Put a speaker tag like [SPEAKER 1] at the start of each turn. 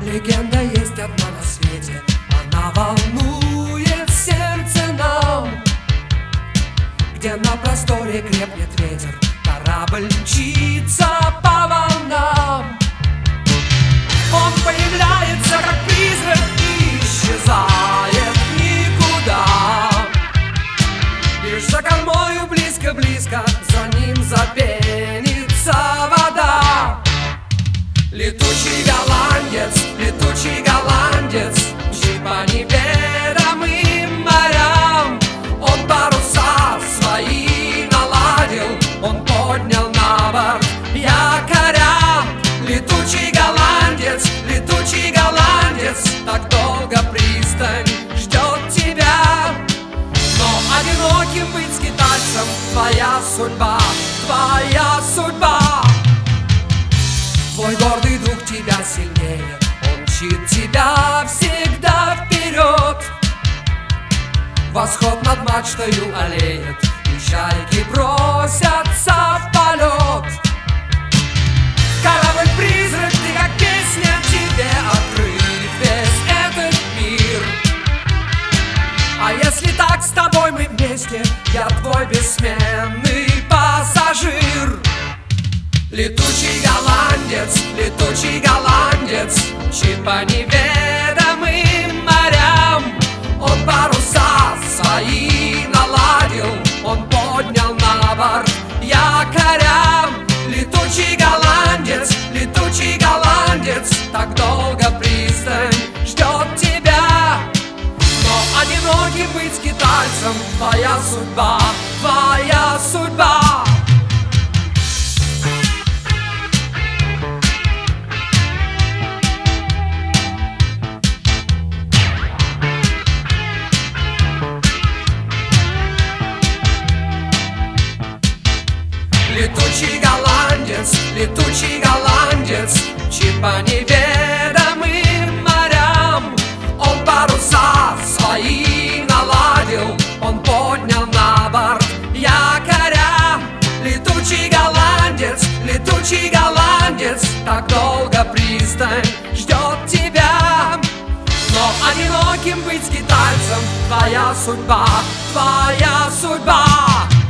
[SPEAKER 1] Легенда есть одна на свете, она волнует сердце нам. Где на просторе крепнет ветер, корабль мчится по волнам. Он появляется, как призрак, и исчезает никуда. Лишь за кормою близко-близко за ним запенится вода. Летучий голландец, мчит по неведомым морям. Он паруса свои наладил, он поднял на борт якоря. Летучий голландец, так долго пристань ждет тебя. Но одиноким быть скитальцем твоя судьба, твоя судьба. Твой гордый дух тебя сильнее, он мчит тебя всегда вперед. Восход над мачтою олеет, и чайки бросятся в полет. Корабль-призрак, ты как песня, тебе открыт весь этот мир. А если так с тобой мы вместе, я твой бессменный пассажир. Летучий голландец, мчит по неведомым морям. Он паруса свои наладил, он поднял на борт якоря. Летучий голландец, так долго пристань ждет тебя. Но одиноким быть скитальцем твоя судьба, твоя судьба. Летучий голландец, мчит по неведомым морям. Он паруса свои наладил, он поднял на борт якоря. Летучий голландец, так долго пристань ждет тебя. Но одиноким быть скитальцем твоя судьба, твоя судьба.